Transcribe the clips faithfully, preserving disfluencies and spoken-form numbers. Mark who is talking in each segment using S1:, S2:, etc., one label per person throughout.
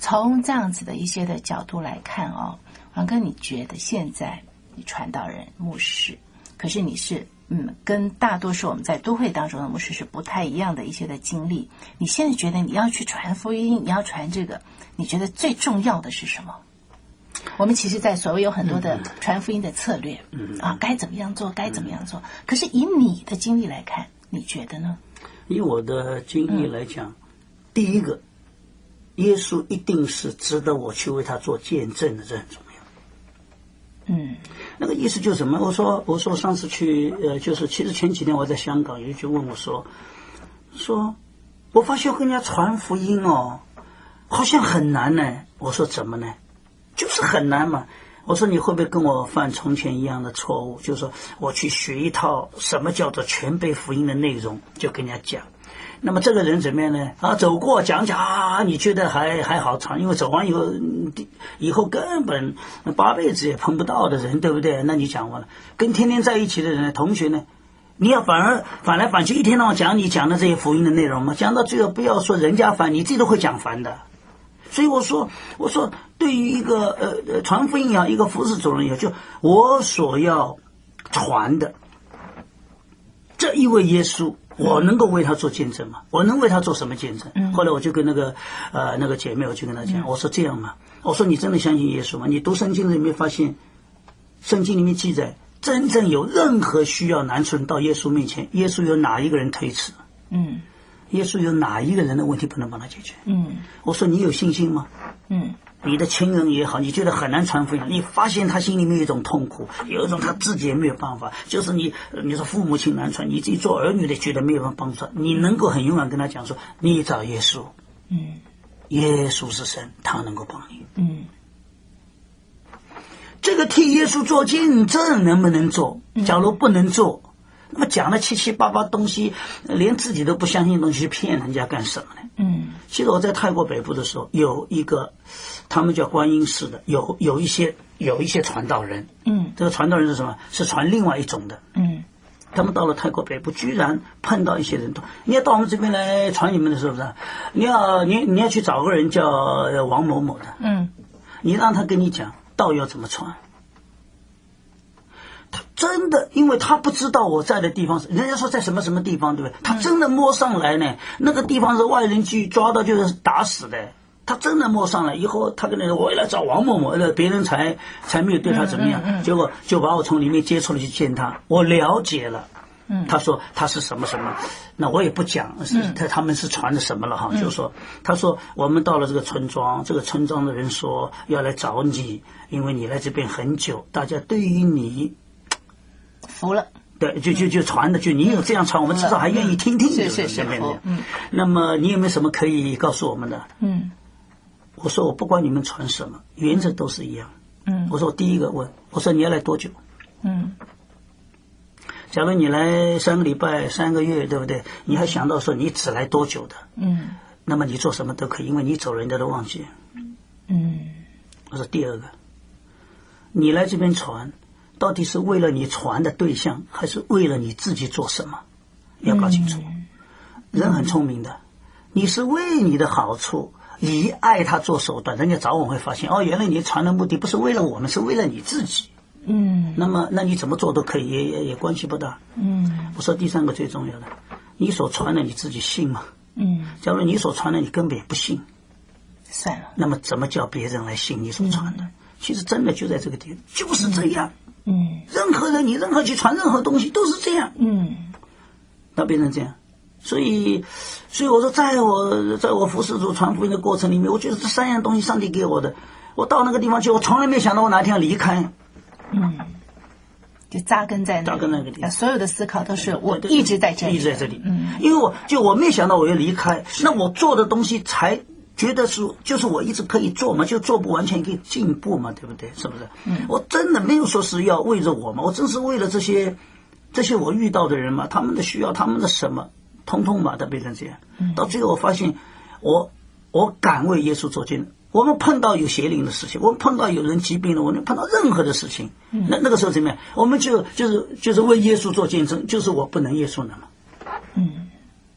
S1: 从这样子的一些的角度来看哦，王哥，你觉得现在你传道人、牧师，可是你是嗯，跟大多数我们在都会当中的牧师是不太一样的一些的经历。你现在觉得你要去传福音，你要传这个，你觉得最重要的是什么？我们其实在所谓有很多的传福音的策略，嗯啊，该怎么样做，该怎么样做。可是以你的经历来看，你觉得呢？
S2: 以我的经历来讲，嗯、第一个，耶稣一定是值得我去为他做见证的，这很重要。
S1: 嗯，
S2: 那个意思就是什么？我说，我说上次去，呃，就是其实前几天我在香港，有一句问我说，说，我发现跟人家传福音哦，好像很难呢。我说怎么呢？就是很难嘛。我说你会不会跟我犯从前一样的错误？就是说我去学一套什么叫做全备福音的内容，就跟人家讲。那么这个人怎么样呢？啊，走过讲讲啊，你觉得还还好传，因为走完以后，以后根本八辈子也碰不到的人，对不对？那你讲完了，跟天天在一起的人，同学呢？你要反而反来反去，一天到晚讲你讲的这些福音的内容嘛，讲到最后不要说人家烦，你自己都会讲烦的。所以我说，我说对于一个呃呃传福音也好，一个服侍主人也好，就我所要传的这一位耶稣。我能够为他做见证吗？我能为他做什么见证？嗯、后来我就跟那个呃那个姐妹，我就跟她讲，嗯、我说这样嘛，我说你真的相信耶稣吗？你读圣经里面发现，圣经里面记载，真正有任何需要难处到耶稣面前，耶稣有哪一个人推辞？嗯，耶稣有哪一个人的问题不能帮他解决？嗯，我说你有信心吗？嗯。你的亲人也好，你觉得很难传福音，你发现他心里面有一种痛苦，有一种他自己也没有办法，就是你你说父母亲难传，你自己做儿女的觉得没有办法帮助他，你能够很勇敢跟他讲说，你找耶稣，嗯，耶稣是神，他能够帮你，嗯，这个替耶稣做见证能不能做？假如不能做，那么讲了七七八八东西，连自己都不相信的东西，骗人家干什么呢？嗯，其实我在泰国北部的时候，有一个他们叫观音寺的，有有一些有一些传道人，嗯，这个传道人是什么？是传另外一种的，嗯，他们到了泰国北部，居然碰到一些人，你要到我们这边来传你们的，是不是？你要你你要去找个人叫王某某的，嗯，你让他跟你讲道要怎么传。他真的，因为他不知道我在的地方是，人家说在什么什么地方，对不对？他真的摸上来呢，那个地方是外人去抓到就是打死的。他真的摸上来以后，他跟那个我来找王某某，别人才才没有对他怎么样，嗯嗯嗯、结果就把我从里面接出来去见他，我了解了。嗯，他说他是什么什么，那我也不讲是他他们是传的什么了哈，嗯、就是说他说我们到了这个村庄，这个村庄的人说要来找你，因为你来这边很久，大家对于你。
S1: 服了，
S2: 对，就就就传的，就你有这样传，我们至少还愿意听听，
S1: 是是是，
S2: 嗯。那么你有没有什么可以告诉我们的？嗯，我说我不管你们传什么，原则都是一样。嗯，我说我第一个问，我说你要来多久？嗯，假如你来三个礼拜、三个月，对不对？你还想到说你只来多久的？嗯，那么你做什么都可以，因为你走人家都忘记。嗯，我说第二个，你来这边传。到底是为了你传的对象，还是为了你自己做什么？你要搞清楚。嗯、人很聪明的，你是为你的好处，以爱他做手段，人家早晚会发现，哦，原来你传的目的不是为了我们，是为了你自己。嗯，那么那你怎么做都可以，也也也关系不大。嗯，我说第三个最重要的，你所传的你自己信吗？嗯，假如你所传的你根本也不信，
S1: 算了。
S2: 那么怎么叫别人来信你所传的？嗯、其实真的就在这个地方，就是这样。嗯，任何人你任何去传任何东西都是这样，嗯，那变成这样，所以，所以我说，在我在我服侍主传福音的过程里面，我觉得这三样东西上帝给我的，我到那个地方去，我从来没想到我哪天要离开，
S1: 嗯，就扎根在那，
S2: 扎根那个地方，
S1: 所有的思考都是我一直在这里，
S2: 一直在这里，嗯，因为我就我没想到我要离开，那我做的东西才。觉得是就是我一直可以做嘛，就做不完全可以进步嘛，对不对？是不是？嗯，我真的没有说是要为着我嘛，我真是为了这些这些我遇到的人嘛，他们的需要，他们的什么，通通把它变成这样。嗯，到最后我发现，我我敢为耶稣做见证。我们碰到有邪灵的事情，我们碰到有人疾病了，我们碰到任何的事情，嗯、那那个时候怎么样？我们就就是就是为耶稣做见证，就是我不能，耶稣能嘛。嗯嗯，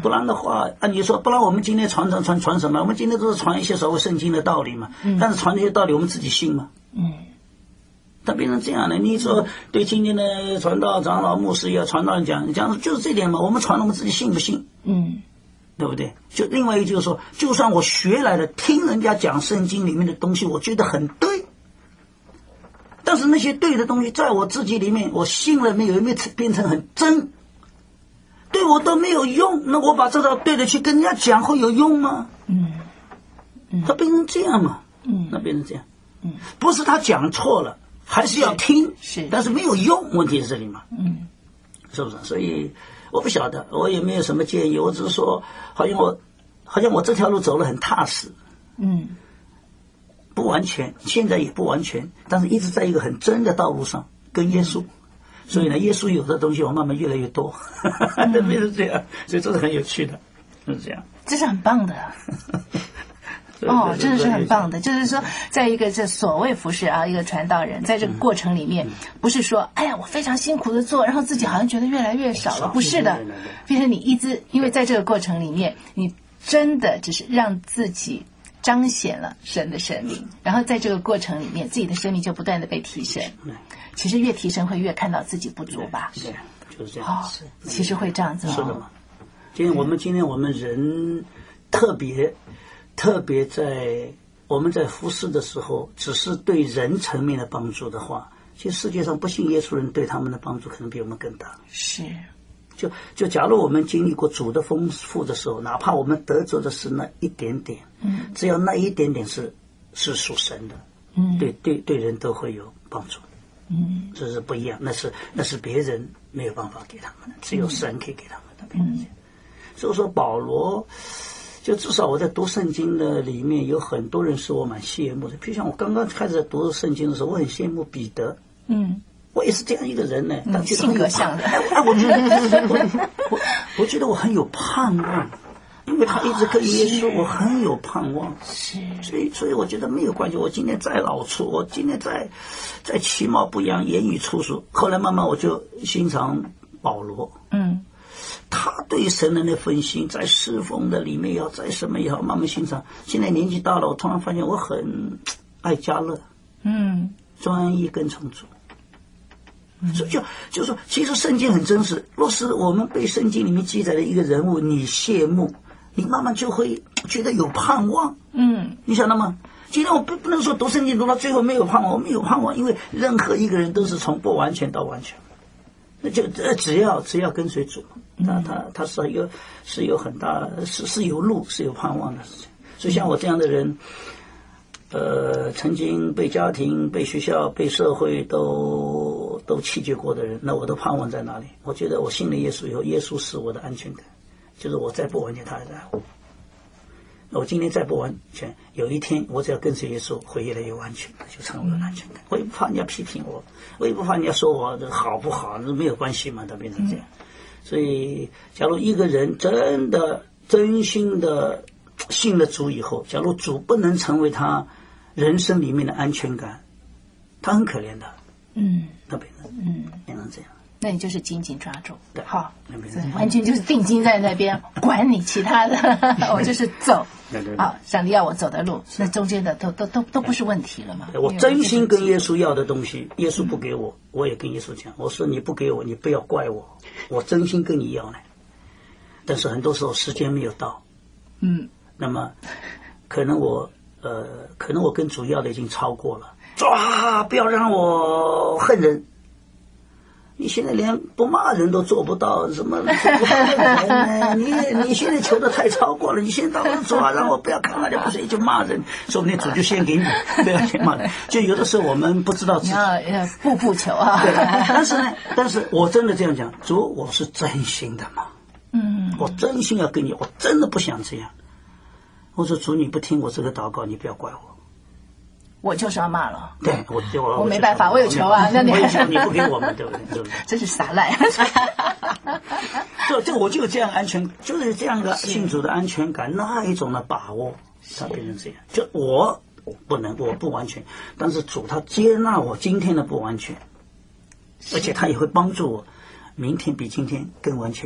S2: 不然的话，啊，你说不然我们今天传传传传什么？我们今天都是传一些所谓圣经的道理嘛。嗯。但是传这些道理，我们自己信吗？嗯。它变成这样的，你说对今天的传道长老牧师要传道人讲讲就是这点嘛，我们传了我们自己信不信？嗯。对不对？就另外一个就是说，就算我学来的，听人家讲圣经里面的东西，我觉得很对，但是那些对的东西，在我自己里面，我信了没有？有没有变成很真？对我都没有用，那我把这套对的去跟人家讲，会有用吗？嗯，嗯，它变成这样嘛？嗯，那变成这样。嗯，不是他讲错了，还是要听，
S1: 是，
S2: 但是没有用，问题是这里嘛？嗯，是不是？所以。我不晓得，我也没有什么建议，我只是说，好像我，好像我这条路走得很踏实，嗯，不完全，现在也不完全，但是一直在一个很真的道路上，跟耶稣，所以呢，耶稣有的东西我慢慢越来越多，变成这样，所以这是很有趣的，是这样，
S1: 这是很棒的。哦，真的是很棒的。就是说，在一个这所谓服侍啊，一个传道人，在这个过程里面，不是说，哎呀，我非常辛苦的做，然后自己好像觉得越来越少了，不是的，变成你一直，因为在这个过程里面，你真的只是让自己彰显了神的生命，然后在这个过程里面，自己的生命就不断的被提升。其实越提升，会越看到自己不足吧？
S2: 对，就是这样。
S1: 哦，其实会这样子。
S2: 是的嘛。今天我们今天我们人特别。特别在我们在服侍的时候，只是对人层面的帮助的话，其实世界上不信耶稣人对他们的帮助可能比我们更大。
S1: 是，
S2: 就就假如我们经历过主的丰富的时候，哪怕我们得着的是那一点点，嗯，只要那一点点是是属神的，嗯，对对对人都会有帮助，嗯，这是不一样，那是那是别人没有办法给他们的，只有神可以给他们的，嗯，所以说保罗。就至少我在读圣经的里面，有很多人是我蛮羡慕的。比如像我刚刚开始在读圣经的时候，我很羡慕彼得。嗯，我也是这样一个人呢，但觉得
S1: 性格像的。
S2: 哎，我觉得我我我觉得我很有盼望，因为他一直跟耶稣，我很有盼望。是，所以所以我觉得没有关系。我今天再老粗，我今天再再其貌不扬，言语粗俗，后来慢慢我就欣赏保罗。嗯。他对神的那份心，在侍奉的里面也好，在什么也好，慢慢欣赏。现在年纪大了，我突然发现我很爱家乐，嗯，专一跟从主。所以就就说，其实圣经很真实。若是我们被圣经里面记载的一个人物，你羡慕，你慢慢就会觉得有盼望。嗯，你晓得吗？今天我不不能说读圣经读到最后没有盼望，我没有盼望，因为任何一个人都是从不完全到完全。那就只要只要跟随主，他他他是有是有很大是是有路是有盼望的事情。所以像我这样的人，呃，曾经被家庭、被学校、被社会都都弃绝过的人，那我的盼望在哪里？我觉得我信了耶稣以后，耶稣是我的安全感，就是我再不完全，他还在乎。我今天再不完全，有一天我只要跟随耶稣，会越来越完全，就成为我的安全感。我也不怕人家批评我，我也不怕人家说我好不好，那没有关系嘛，它变成这样。所以，假如一个人真的真心的信了主以后，假如主不能成为他人生里面的安全感，他很可怜的。嗯，他变成嗯变成这样。
S1: 那你就是紧紧抓住，好，完全就是定睛在那边，管你其他的，我就是走。好，上帝要我走的路，那中间的都都都都不是问题了嘛。
S2: 我真心跟耶稣要的东西，耶稣不给我，我也跟耶稣讲，我说你不给我，你不要怪我，我真心跟你要呢。但是很多时候时间没有到，嗯，那么可能我呃，可能我跟主要的已经超过了，抓，不要让我恨人。你现在连不骂人都做不到，什么不恨人呢？你你现在求的太超过了，你现在到处抓，让我不要看那就不是就骂人，说不定主就先给你，不要先骂人。就有的时候我们不知道自己
S1: 要要步步求啊。
S2: 对，但是呢，但是我真的这样讲，主，我是真心的嘛，嗯，我真心要跟你，我真的不想这样。我说主，你不听我这个祷告，你不要怪我。
S1: 我就是要骂了，
S2: 对，我我
S1: 我没办法，我有求啊，那你
S2: 你不给我们，对不对？对不对？
S1: 真是撒赖。
S2: 这这我就这样安全，就是这样的信主的安全感，那一种的把握，它变成这样。就我不能，我不完全，但是主他接纳我今天的不完全，而且他也会帮助我，明天比今天更完全一点。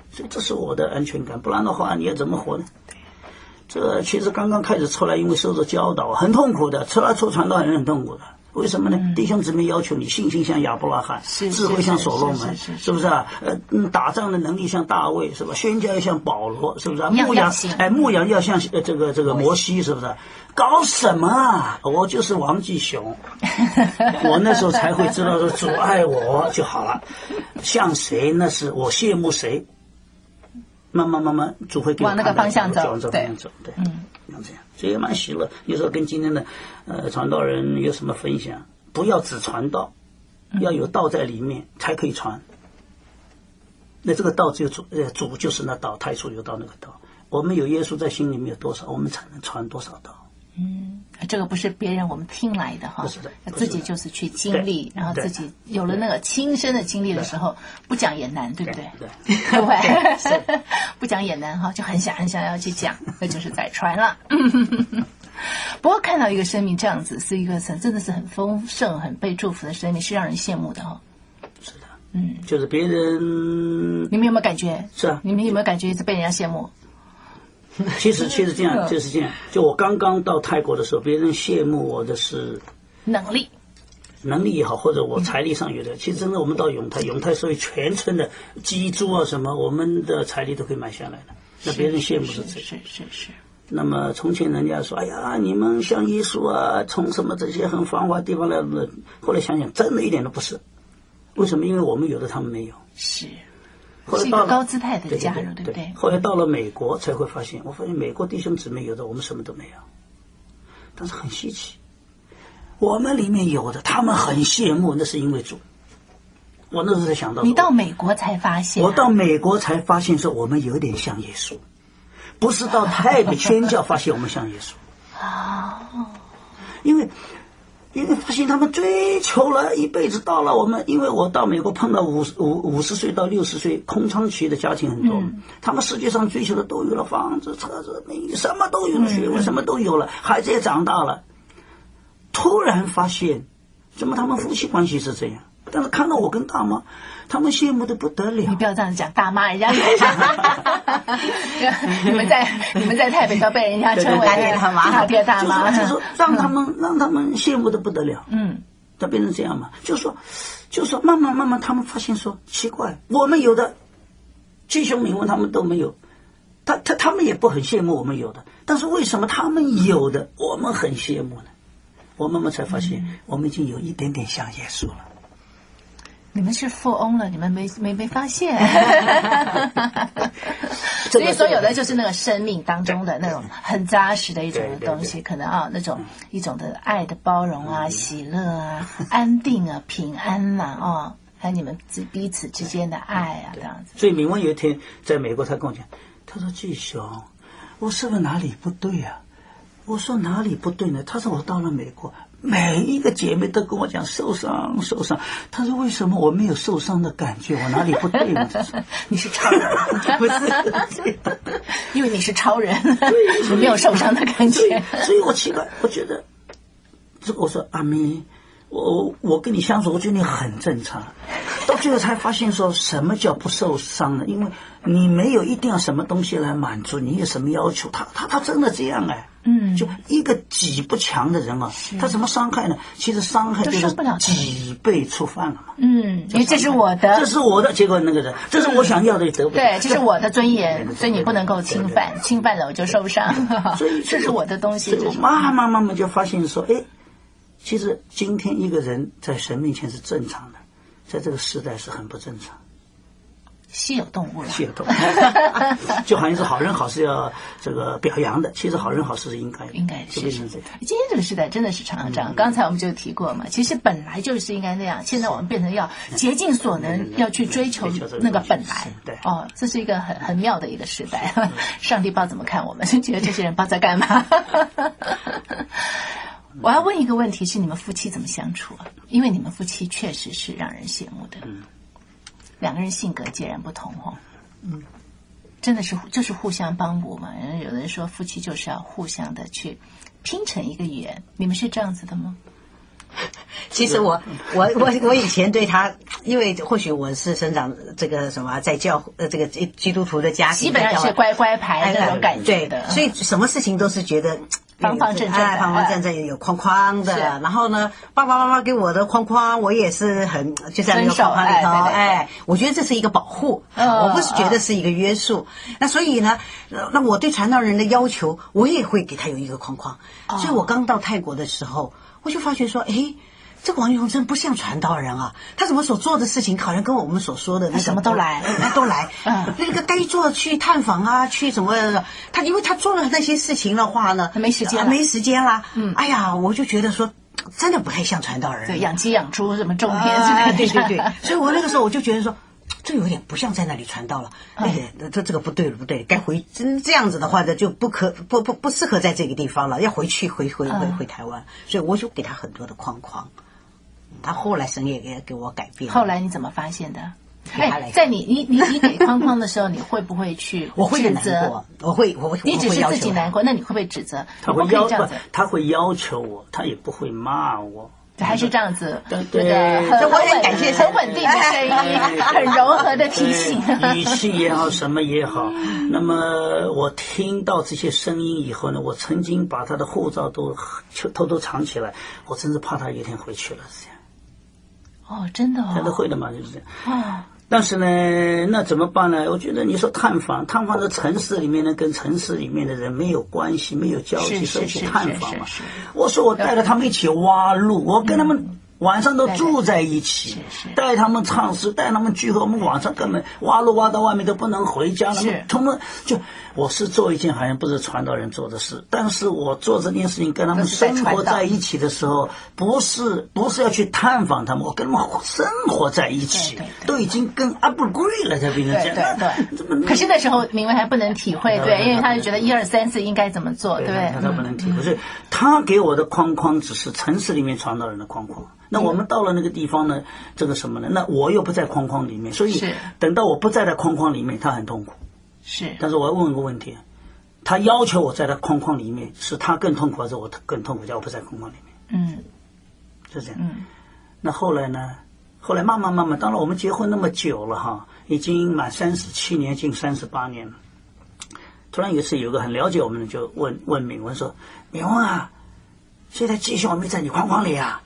S2: 所以这是我的安全感，不然的话你要怎么活呢？这其实刚刚开始出来，因为受着教导，很痛苦的，出来做传道人很痛苦的。为什么呢？嗯、弟兄姊妹要求你信心像亚伯拉罕，智慧像所罗门，是不是啊？呃，嗯，打仗的能力像大卫，是吧？宣教要像保罗，是不是啊？牧羊，哎，牧羊要像呃这个这个摩西，是不是？搞什么啊？我就是王继雄，我那时候才会知道说主爱我就好了，像谁那是我羡慕谁。慢慢慢慢，主会给我
S1: 往那个方向走，
S2: 往这方向走，对，嗯，像这样，所以也蛮喜乐。有时候跟今天的呃传道人有什么分享，不要只传道，要有道在里面才可以传。那这个道只有主，呃，主就是那道，太初有道那个道。我们有耶稣在心里面有多少，我们才能传多少道。
S1: 嗯，这个不是别人我们听来的哈，
S2: 不是的，
S1: 自己就是去经历，然后自己有了那个亲身的经历的时候，不讲也难，对不对？
S2: 对，
S1: 对不对？不讲也难哈，就很想很想要去讲，那就是在传了。不过看到一个生命这样子，是一个真的是很丰盛、很被祝福的生命，是让人羡慕的哈。
S2: 是的，嗯，就是别人，
S1: 你们有没有感觉？
S2: 是啊，
S1: 你们有没有感觉一直被人家羡慕？
S2: 其实，其实这样就是这样。就我刚刚到泰国的时候，别人羡慕我的是
S1: 能力，
S2: 能力也好，或者我财力上有的。其实真的，我们到永泰，永泰所以全村的鸡猪啊什么，我们的财力都可以买下来的。那别人羡慕是这个。
S1: 是是是。
S2: 那么从前人家说，哎呀，你们像耶稣啊，从什么这些很繁华地方来的。后来想想，真的一点都不是。为什么？因为我们有的，他们没有。
S1: 是。
S2: 后来到了
S1: 是一个高姿态的加入，对不对？
S2: 后来到了美国才会发现，我发现美国弟兄姊妹有的我们什么都没有，但是很稀奇。我们里面有的，他们很羡慕，那是因为主。我那时候才想到，
S1: 你到美国才发现、啊，
S2: 我到美国才发现说我们有点像耶稣，不是到台北宣教发现我们像耶稣。
S1: 哦，
S2: 因为。因为发现他们追求了一辈子，到了我们，因为我到美国碰到五五五十岁到六十岁空窗期的家庭很多，嗯、他们世界上追求的都有了，房子、车子、美女，什么都有了，学位、嗯、什么都有了，孩子也长大了。突然发现，怎么他们夫妻关系是这样？但是看到我跟大妈，他们羡慕的不得了。
S1: 你不要这样讲，大妈人家你们在你们在台北都被人家称为大爹大妈，大爹大妈，
S2: 就是说让他们让他们羡慕的不得了。
S1: 嗯，
S2: 他变成这样嘛，就是说，就是说，慢慢慢慢，他们发现说奇怪，我们有的鸡兄名闻他们都没有，他他他们也不很羡慕我们有的，但是为什么他们有的我们很羡慕呢？我慢慢才发现，嗯、我们已经有一点点像耶稣了。
S1: 你们是富翁了，你们没没没发现？所以说有的就是那个生命当中的那种很扎实的一种的东西，可能啊那种一种的爱的包容啊、喜乐啊、安定啊、平安呐啊、哦，还有你们彼此之间的爱啊这样子。
S2: 所以敏文有一天在美国，他跟我讲，他说：“季雄，我是不是哪里不对啊？”我说：“哪里不对呢？”他说：“我到了美国。”每一个姐妹都跟我讲受伤受伤，她说为什么我没有受伤的感觉？我哪里不对呢？
S1: 你是超人，不是？因为你是超人，你没有受伤的感觉。
S2: 所以，所以我奇怪，我觉得这个我说阿咪，我我跟你相处，我觉得你很正常。到最后才发现说什么叫不受伤呢？因为你没有一定要什么东西来满足你，有什么要求？他他他真的这样哎。
S1: 嗯，
S2: 就一个己不强的人啊，他怎么伤害呢？其实伤害就是己被触犯了嘛。
S1: 嗯，因为这是我的，
S2: 这是我的，结果那个人，这是我想要的也得不到。
S1: 对，这是我的尊严，所以你不能够侵犯，侵犯了我就受伤。所以这是我的东西。
S2: 我慢慢慢慢就发现说，哎，其实今天一个人在神面前是正常的，在这个时代是很不正常。
S1: 稀有动物了，
S2: 稀有动物，就好像是好人好事要这个表扬的，其实好人好事是应该的，
S1: 应该是。
S2: 是
S1: 今天这个时代真的是常常这样。嗯、刚才我们就提过嘛，其实本来就是应该那样，现在我们变成要竭尽所能要去追求那个本来。
S2: 对，
S1: 哦，这是一个很很妙的一个时代。上帝不知道怎么看我们，就觉得这些人不知道在干嘛。我要问一个问题是：你们夫妻怎么相处啊？因为你们夫妻确实是让人羡慕的。嗯。两个人性格截然不同哦，嗯，真的是就是互相帮补嘛。有人说夫妻就是要互相的去拼成一个圆，你们是这样子的吗？
S3: 其实我我我我以前对他，因为或许我是生长这个什么在教呃这个基督徒的家庭，
S1: 基本上是乖乖牌那种感觉的，
S3: 所以什么事情都是觉得
S1: 方方正正的，
S3: 方方正正有框框的。然后呢，爸爸妈妈给我的框框，我也是很就在那个框框里头。哎，我觉得这是一个保护，我不是觉得是一个约束。那所以呢，那我对传道人的要求，我也会给他有一个框框。所以我刚到泰国的时候，我就发觉说，哎。这个王永贞不像传道人啊，他怎么所做的事情好像跟我们所说的那个
S1: 什么都来，
S3: 哎都来。嗯，那个该做去探访啊，去什么？他因为他做了那些事情的话呢，
S1: 他没时间了，
S3: 没时间啦。嗯，哎呀，我就觉得说，真的不太像传道人。
S1: 对，养鸡养猪什么种田之类的。
S3: 对对对，所以我那个时候我就觉得说。这有点不像在那里传道了，哎，这这个不对了，不对，该回真这样子的话呢，就不可不不不适合在这个地方了，要回去回回回回台湾，所以我就给他很多的框框。他后来神也给给我改变。
S1: 后来你怎么发现的？哎，在你你你你给框框的时候，你会不会去
S3: 我会难过，我会我会
S1: 你只是自己难过，那你会不会指责？
S2: 他会要求，他会要求我，他也不会骂我。
S1: 还是这样子，
S2: 对
S1: 对，很很感谢，很稳定的声音，很柔和的提醒，
S2: 语气也好，什么也好。那么我听到这些声音以后呢，我曾经把他的护照都偷偷藏起来，我真是怕他有一天回去了，是这样。
S1: 哦，真的哦，
S2: 真的会的嘛，就是这样。
S1: 哦。
S2: 但是呢，那怎么办呢？我觉得你说探访，探访的城市里面呢，跟城市里面的人没有关系，没有交集，所以去探访嘛。我说我带着他们一起挖路，我跟他们晚上都住在一起，带他们唱诗，带他们聚会。我们晚上根本挖路挖到外面都不能回家了。他们就我是做一件好像不是传道人做的事，但是我做这件事情跟他们生活在一起的时候，不是不是要去探访他们，我跟他们生活在一起，
S1: 对对对，
S2: 都已经跟阿布贵了，才变成这样。
S1: 对对对。可是那时候明文还不能体会，对，因为他就觉得一二三四应该怎么做，对不对？
S2: 他不能体会，所以他给我的框框只是城市里面传道人的框框。那我们到了那个地方呢，这个什么呢？那我又不在框框里面，所以等到我不在的框框里面，他很痛苦。
S1: 是，
S2: 但是我要问个问题，他要求我在他框框里面，是他更痛苦，还是我更痛苦？叫我不在框框里面？
S1: 嗯，
S2: 就这样。
S1: 嗯，
S2: 那后来呢？后来慢慢慢慢，当然我们结婚那么久了哈，已经满三十七年，近三十八年了。突然有一次，有个很了解我们的就问问敏文说：“敏文啊，现在继续我没在你框框里啊？”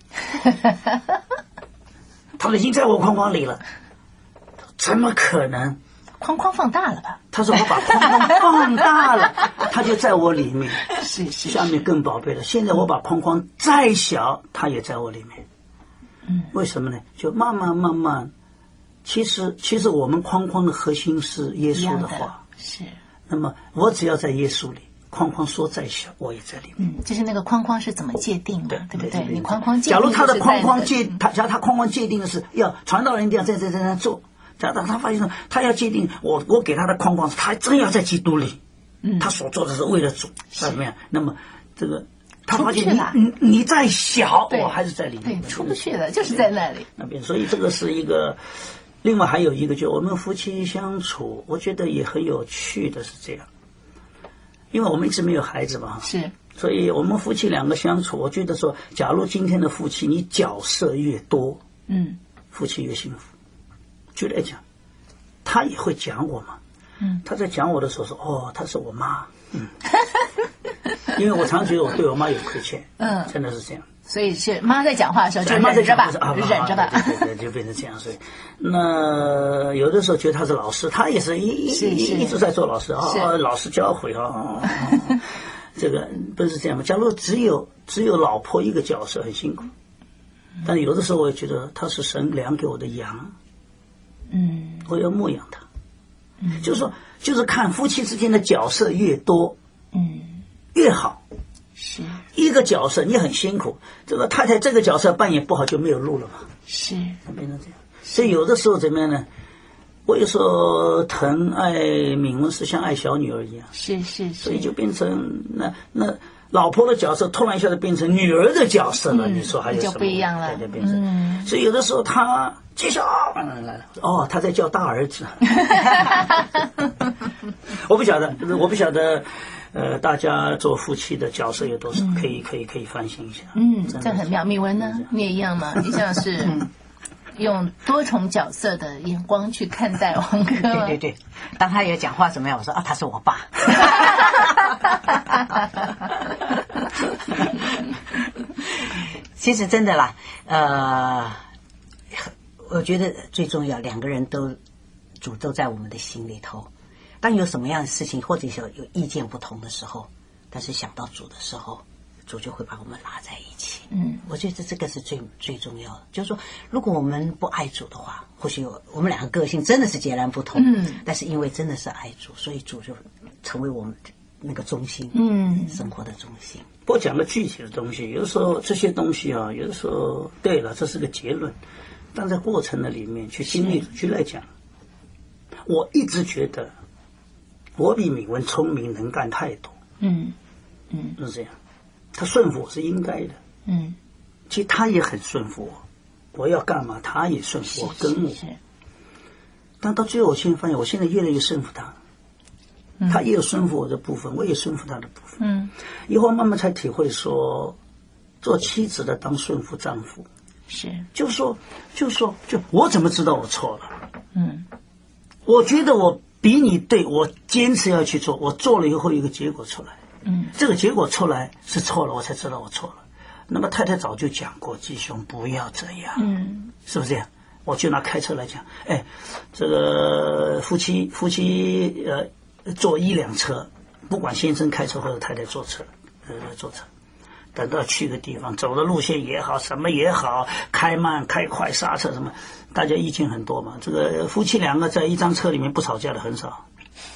S2: 他说已经在我框框里了，怎么可能？
S1: 框框放大了吧？
S2: 他说我把框框放大了，他就在我里面。
S1: 是是。
S2: 下面更宝贝了，现在我把框框再小，他也在我里面。
S1: 嗯，
S2: 为什么呢？就慢慢慢慢，其实其实我们框框的核心是耶稣的话。
S1: 是。
S2: 那么我只要在耶稣里。框框说再小，我也在里面。
S1: 嗯，就是那个框框是怎么界定的，对不对？你框框界定。
S2: 假如他的框框界，他假如他框框界定的是要传道人一定要在在在在做，假如他发现说他要界定我我给他的框框，他真要在基督里，嗯，他所做的是为了主，怎么样？那么这个他发现你你你再小，我还是在里面，
S1: 对，出不去的，就是在那里
S2: 那边。所以这个是一个，另外还有一个，就我们夫妻相处，我觉得也很有趣的是这样。因为我们一直没有孩子嘛，
S1: 是，
S2: 所以我们夫妻两个相处，我觉得说，假如今天的夫妻你角色越多，
S1: 嗯，
S2: 夫妻越幸福。举例来讲，他也会讲我嘛，
S1: 嗯，
S2: 他在讲我的时候说，哦，她是我妈，嗯，因为我常觉得我对我妈有亏欠，
S1: 嗯，
S2: 真的是这样。
S1: 所以是妈在讲话的时候就忍着吧，忍着吧，
S2: 对对对，就变成这样。所以，那有的时候觉得他是老师，他也是一一一直在做老师啊，老师教诲啊。这个不是这样吗？假如只有只有老婆一个角色很辛苦，但有的时候我也觉得他是神量给我的羊，
S1: 嗯，
S2: 我要牧养他，嗯，就是说，就是看夫妻之间的角色越多，
S1: 嗯，
S2: 越好。
S1: 是
S2: 一个角色你很辛苦，这个太太这个角色扮演不好就没有路了嘛，
S1: 是
S2: 变成这样。所以有的时候怎么样呢？我有时候疼爱敏文是像爱小女儿一样，
S1: 是是是，
S2: 所以就变成那那老婆的角色突然一下子变成女儿的角色了，嗯、你说还有什么
S1: 就不一样了？
S2: 就变成，
S1: 嗯、
S2: 所以有的时候他介绍来了，哦，他在叫大儿子，我不晓得，就是我不晓得。 呃，大家做夫妻的角色有多少，嗯、可以可以可以反省一下。
S1: 嗯，这很妙。米文呢，你也一样吗？你像是用多重角色的眼光去看待王哥。
S3: 对对对，当他也讲话怎么样，我说啊，他是我爸。其实真的啦，呃，我觉得最重要，两个人都主都在我们的心里头。当有什么样的事情，或者有有意见不同的时候，但是想到主的时候，主就会把我们拉在一起。嗯，我觉得这个是最最重要的。就是说，如果我们不爱主的话，或许有我们两个个性真的是截然不同。嗯，但是因为真的是爱主，所以主就成为我们那个中心，嗯，生活的中心。
S2: 不过讲的具体的东西，有的时候这些东西啊，有的时候对了，这是个结论，但在过程的里面去经历，去来讲，我一直觉得我比敏文聪明能干太多。嗯嗯，是这样。他顺服我是应该的。嗯，其实他也很顺服我，我要干嘛他也顺服我，跟我。但到最后，我现在发现，我现在越来越顺服他。他也有顺服我的部分，我也顺服他的部分。嗯，以后慢慢才体会说，做妻子的当顺服丈夫，
S1: 是，
S2: 就说，就说，就我怎么知道我错了？嗯，我觉得我比你对，我坚持要去做，我做了以后会有一个结果出来。嗯，这个结果出来是错了，我才知道我错了。那么太太早就讲过，弟兄不要这样。嗯，是不是这样？我就拿开车来讲，哎，这个夫妻夫妻呃。坐一辆车，不管先生开车或者太太坐车，呃，坐车，等到去个地方，走的路线也好，什么也好，开慢开快刹车什么，大家意见很多嘛。这个夫妻两个在一张车里面不吵架的很少。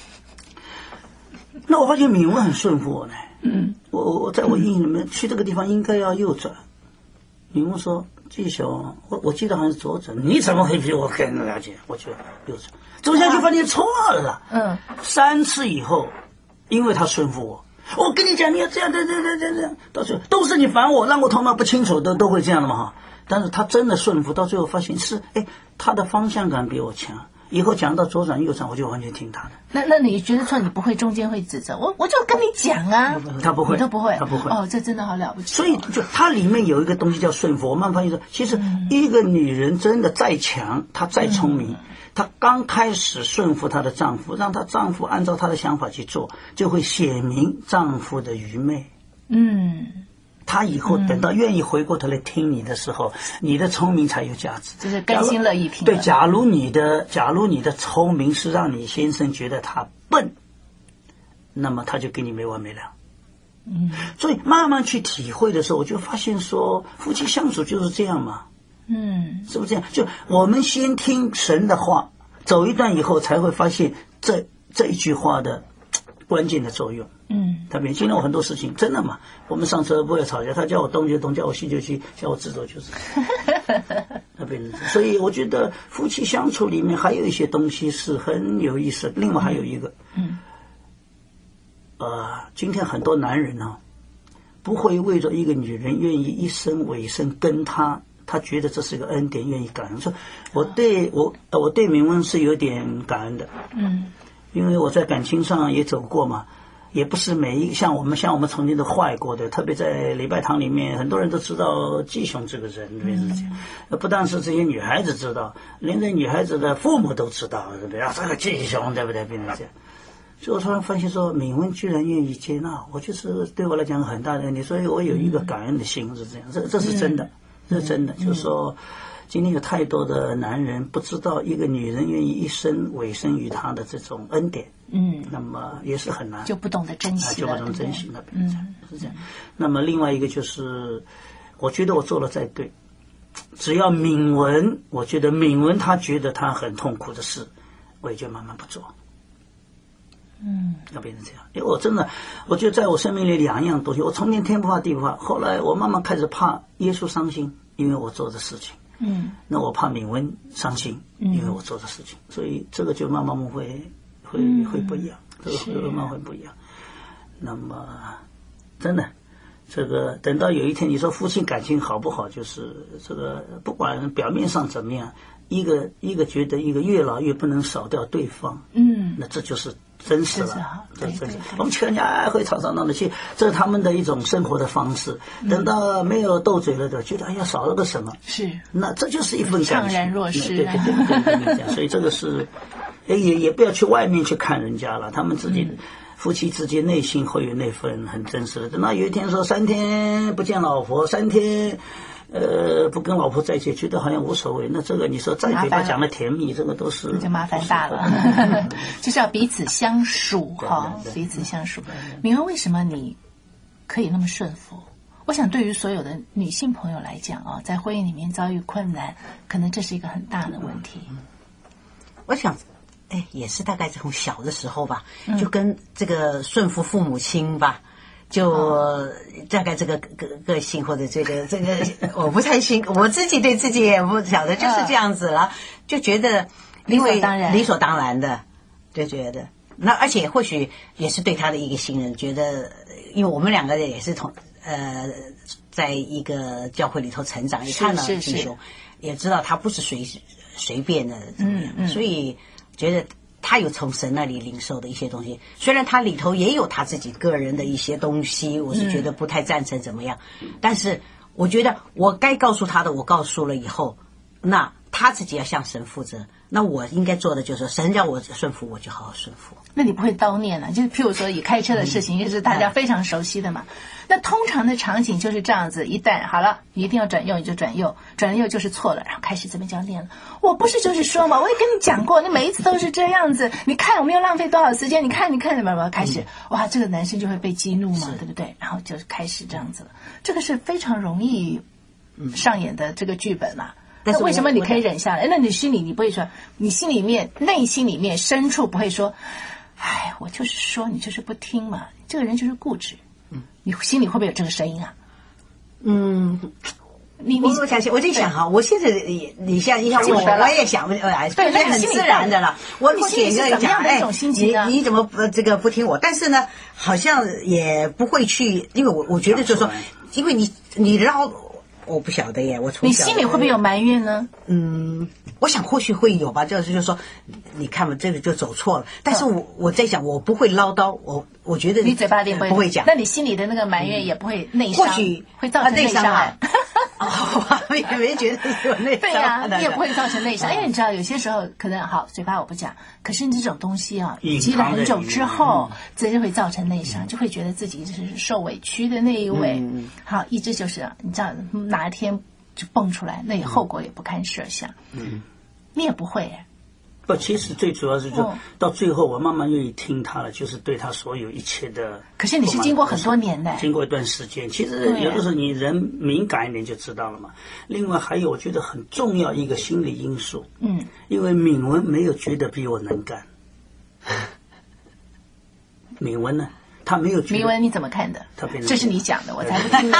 S2: 那我发现敏文很顺服我呢。嗯，我我在我印象里面去这个地方应该要右转，敏文说：“季雄，我我记得好像是左转，你怎么会比我更了解？”我就右转。走下去发现错了，嗯，三次以后，因为他顺服我，我跟你讲，你要这样，这样，这样，这样，这样，到最后都是你烦我，让我头脑不清楚，都都会这样的嘛哈。但是他真的顺服，到最后发现是，哎，他的方向感比我强。以后讲到左转右转，我就完全听他的。
S1: 那那你觉得错，你不会中间会指责我？我就跟你讲啊，
S2: 他不会，
S1: 你都不会，
S2: 他不会。
S1: 哦，这真的好了不起。
S2: 所以就它里面有一个东西叫顺服。我慢慢发现说，其实一个女人真的再强，她再聪明。嗯，她刚开始顺服她的丈夫，让她丈夫按照她的想法去做，就会显明丈夫的愚昧。嗯，她以后等到愿意回过头来听你的时候，嗯，你的聪明才有价值。
S1: 就是甘心乐意听。
S2: 对，假如你的假如你的聪明是让你先生觉得他笨，那么他就跟你没完没了。嗯，所以慢慢去体会的时候，我就发现说，夫妻相处就是这样嘛。嗯，是不是这样？就我们先听神的话，走一段以后，才会发现这这一句话的关键的作用。嗯，特别今天我很多事情真的嘛，我们上车不会吵架，他叫我东就东，叫我西就西，叫我直走就是。特别所以我觉得夫妻相处里面还有一些东西是很有意思。另外还有一个，嗯，呃，今天很多男人呢，啊，不会为着一个女人愿意一生委身跟他。他觉得这是个恩典，愿意感恩。说我对我我对敏文是有点感恩的，嗯，因为我在感情上也走过嘛，也不是每一像我们像我们曾经都坏过的，特别在礼拜堂里面，很多人都知道季雄这个人，对不对？不但是这些女孩子知道，连这女孩子的父母都知道，对不对？啊，这个季雄，对不对？变成这样。所以我突然发现说，敏文居然愿意接纳我，就是对我来讲很大的恩典，所以我有一个感恩的心，是这样，这这是真的。这是真的，就是说，今天有太多的男人不知道一个女人愿意一生委身于他的这种恩典，嗯，那么也是很难，
S1: 就不懂得珍惜了，
S2: 就不懂珍惜了，嗯，是这样。那么另外一个就是，我觉得我做了再对，只要敏文，我觉得敏文他觉得他很痛苦的事，我也就慢慢不做。嗯，要变成这样，因为我真的，我觉得在我生命里两样东西，我从前天不怕地不怕，后来我慢慢开始怕耶稣伤心，因为我做的事情，嗯，那我怕敏文伤心，因为我做的事情，嗯，所以这个就慢慢会会会不一样，这个会慢慢会不一样。那么，真的，这个等到有一天你说夫妻感情好不好，就是这个不管表面上怎么样，一个一个觉得一个越老越不能少掉对方，嗯，那这就是真实了，这真实。我们劝人家会吵吵闹闹去，这是他们的一种生活的方式。等到没有斗嘴了的，觉得哎呀少了个什么，
S1: 是，
S2: 那这就是一份感情。
S1: 怅然若失。
S2: 对对对对对对，所以这个是，也也不要去外面去看人家了，他们自己。嗯夫妻之间内心会有那份很真实的。等到有一天说三天不见老婆，三天呃不跟老婆在一起，觉得好像无所谓。那这个你说再嘴巴讲的甜蜜，这个都是
S1: 那就麻烦大了。就是要彼此相处哈，彼此相处。明恩，为什么你可以那么顺服？我想对于所有的女性朋友来讲啊，在婚姻里面遭遇困难，可能这是一个很大的问题。
S3: 我想。哎，也是大概从小的时候吧，就跟这个顺服父母亲吧，就大概这个个个性或者这个这个，我不太清，我自己对自己也不晓得，就是这样子了，就觉得因为理所当然的，就觉得那而且或许也是对他的一个信任，觉得因为我们两个人也是同呃在一个教会里头成长，也看到弟兄，也知道他不是随随便的怎么样，嗯嗯、所以。觉得他有从神那里领受的一些东西，虽然他里头也有他自己个人的一些东西，我是觉得不太赞成怎么样，嗯、但是我觉得我该告诉他的我告诉了以后，那他自己要向神负责，那我应该做的就是神叫我顺服我就好好顺服。
S1: 那你不会叨念了？就是譬如说以开车的事情，也是大家非常熟悉的嘛。嗯、那通常的场景就是这样子，一旦好了，你一定要转右，你就转右，转了右就是错了，然后开始这边就要念了。我不是就是说嘛，我也跟你讲过，你每一次都是这样子。你看我们又浪费多少时间？你看，你看什么什么？开始，哇，这个男生就会被激怒嘛，对不对？然后就开始这样子了。这个是非常容易上演的这个剧本嘛。那为什么你可以忍下来？那你心里你不会说，你心里面内心里面深处不会说，哎，我就是说你就是不听嘛，这个人就是固执。嗯，你心里会不会有这个声音啊？
S3: 嗯，
S1: 你你
S3: 我想我在想哈，我现在你你像你像问我，我也想不哎，
S1: 对，
S3: 那很自然的了。我我写一个讲，哎，你你怎么不这个不听我？但是呢，好像也不会去，因为我我觉得就是说，因为你你绕。我不晓得耶，我从
S1: 你心里会不会有埋怨呢？
S3: 嗯，我想或许会有吧，就是就是说，你看嘛，这个就走错了。但是我我在想，我不会唠叨，我我觉得
S1: 你嘴巴里不会
S3: 不会讲，
S1: 那你心里的那个埋怨也不会内伤，
S3: 或许
S1: 会造成内伤啊。
S3: 好吧，也没觉得有内伤。
S1: 对呀、啊，你也不会造成内伤，因为你知道有些时候可能好嘴巴我不讲，可是这种东西啊，积了很久之后，这就会造成内伤，就会觉得自己就是受委屈的那一位。嗯、好，一直就是你知道哪一天就蹦出来，那后果也不堪设想。嗯，你也不会耶。
S2: 不，其实最主要是就、哦、到最后，我慢慢愿意听他了，就是对他所有一切的。
S1: 可是你是经过很多年的，
S2: 经过一段时间，其实有的时候你人敏感一点就知道了嘛。另外还有，我觉得很重要一个心理因素，嗯，因为敏文没有觉得比我能干。敏文呢，他没有觉得。
S1: 敏文你怎么看的？这是你讲的，我才不听。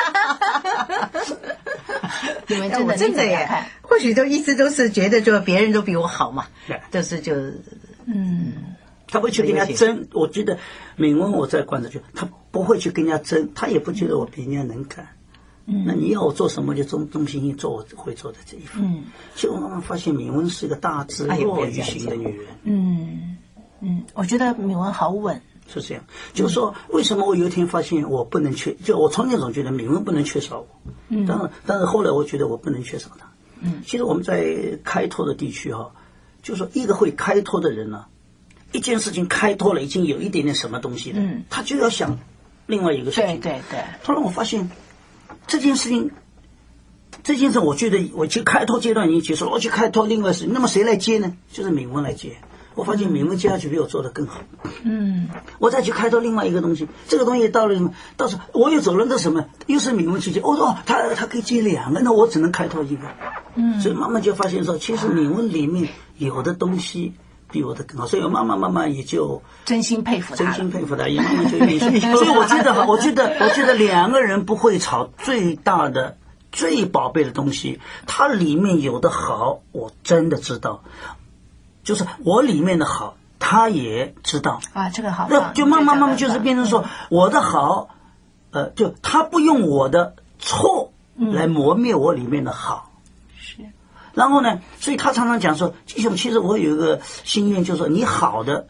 S1: 你们真的
S3: 真的耶，或许都一直都是觉得，就别人都比我好嘛，就是就嗯，
S2: 他不会去跟人家争。我觉得敏文我在观察，就他不会去跟人家争，他也不觉得我比人家能干。嗯，那你要我做什么就忠忠心心做我会做的这一份。嗯，其实我慢慢发现敏文是一个大智若愚型的女人。
S1: 嗯嗯，我觉得敏文好稳。
S2: 是这样，就是说，为什么我有一天发现我不能缺，就我从前总觉得敏文不能缺少我，嗯，但是但是后来我觉得我不能缺少他，嗯，其实我们在开拓的地区哈，就是说一个会开拓的人呢，一件事情开拓了，已经有一点点什么东西了，嗯，他就要想另外一个事情，
S1: 对对对。
S2: 突然我发现这件事情，这件事我觉得我去开拓阶段已经结束了，我去开拓另外事，那么谁来接呢？就是敏文来接。我发现敏文接下去比我做得更好。嗯，我再去开拓另外一个东西，这个东西到了什么？到时候我又走了，那什么？又是敏文去接。哦哦，他他可以接两个，那我只能开拓一个。嗯，所以慢慢就发现说，其实敏文里面有的东西比我的更好，所以我慢慢慢慢也就
S1: 真心佩服他，
S2: 真心佩服他，也慢慢就愿意。所以我觉得哈，我觉得我觉得两个人不会吵，最大的最宝贝的东西，它里面有的好，我真的知道。就是我里面的好，他也知道
S1: 啊，这个好，
S2: 那就慢慢慢慢就是变成说，我的好，呃，就他不用我的错来磨灭我里面的好，
S1: 是。
S2: 然后呢，所以他常常讲说，其实其实我有一个心愿，就是说你好的，